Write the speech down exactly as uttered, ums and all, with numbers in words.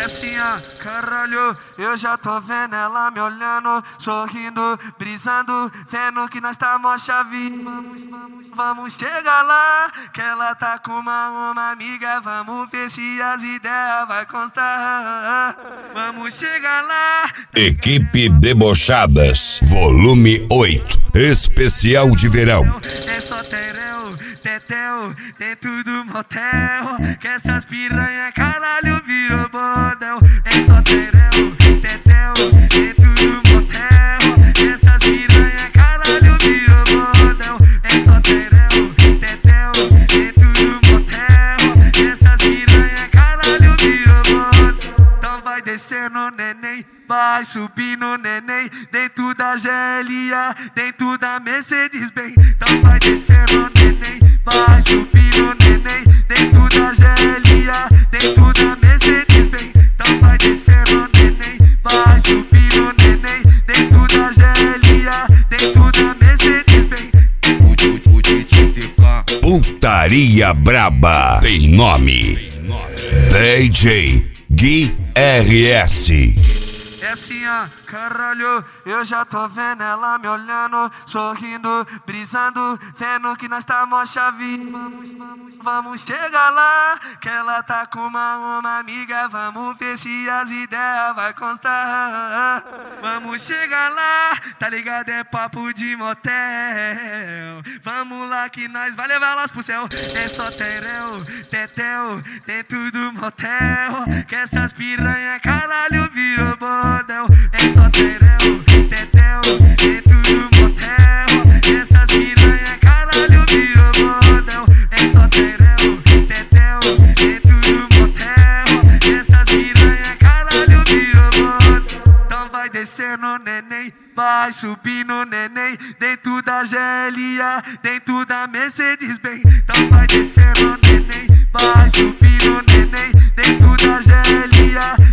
assim, ó, caralho, eu já tô vendo ela me olhando, sorrindo, brisando, vendo que nós tá mó chave. Vamos, vamos, vamos chegar lá, que ela tá com uma, uma amiga, vamos ver se as ideias vai constar. Vamos chegar lá. Equipe Debochadas, volume oito, especial de verão. É só tereu, tetel, dentro do motel, que essas piranha caralho virou bordel. É só tereu, tetel, dentro do motel, que essas piranha caralho virou bordel. É só tereu, tetel, dentro do motel, que essas piranha caralho virou bordel. Então vai descendo, neném, vai subindo, neném, dentro da G L A, dentro da Mercedes-Benz. Então vai descendo, neném, vai subindo, neném, dentro da G L A, dentro da Mercedes-Benz. Então vai descendo, neném, vai subindo, neném, dentro da G L A, dentro da Mercedes-Benz. Putaria Braba tem nome, D J Gui R S. É assim, ó, caralho, eu já tô vendo ela me olhando, sorrindo, brisando, vendo que nós tá mó chave. Vamos, vamos, vamos chegar lá, que ela tá com uma, uma amiga, vamos ver se as ideias vai constar. Vamos chegar lá, tá ligado, é papo de motel. Vamos lá que nós vai levar elas pro céu. É só tereu, tetel, dentro do motel, que essas piranha caralho virou bordel. É só tereu, tetel, dentro do motel, que essas piranha caralho virou bordel. É só tereu, tetel, dentro do motel, que essas piranha caralho virou bordel. Então vai descendo, neném, vai subindo, neném, dentro da G L A, dentro da Mercedes-Benz. Então vai descendo, neném, vai subindo, neném, dentro da G L A,